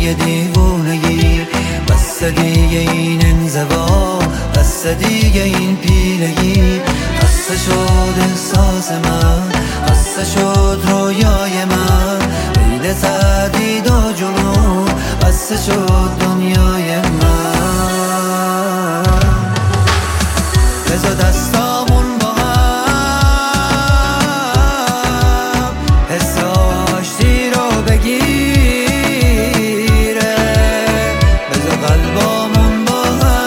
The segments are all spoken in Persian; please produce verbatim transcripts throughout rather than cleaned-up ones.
دیگه دیوونگی، بس دیگه این انزوا، بس دیگه این پیلگی. خسته شد احساس من، خسته شد رویای من، بین تردید و جنون بسته شد دنیای من. بذار دستامون با هم حس آشتی رو بگیره، بذار قلبامون با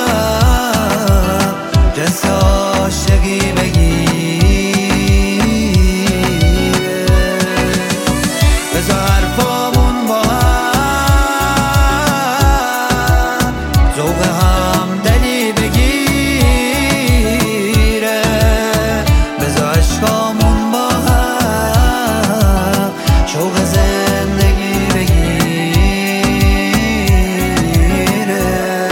هم جنس عاشقی بگیره، بذار حرفامون با هم ذوق همدلی بگیره، بذار عشقامون با هم شوق زندگی بگیره.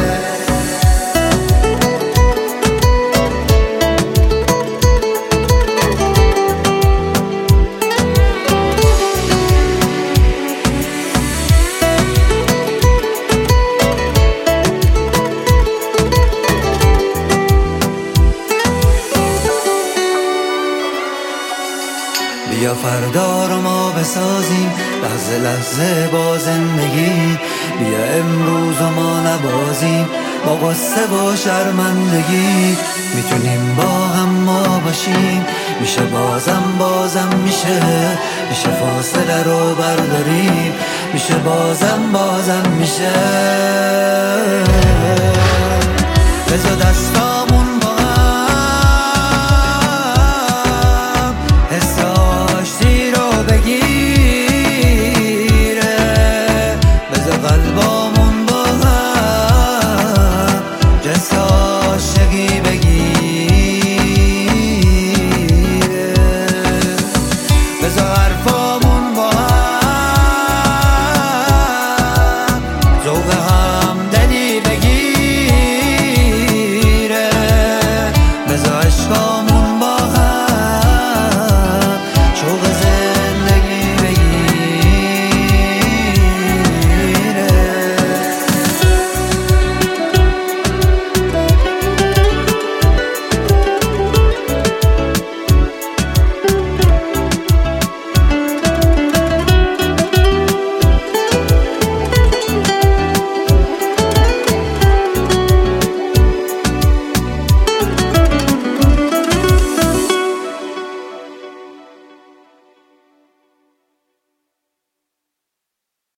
بیا فردا رو ما بسازیم لحظه لحظه با زندگی، بیا امروز رو ما نبازیم با غصه و شرمندگی. میتونیم با هم ما باشیم، میشه بازم بازم میشه، میشه فاصله رو برداریم، میشه بازم بازم میشه. بذار دستا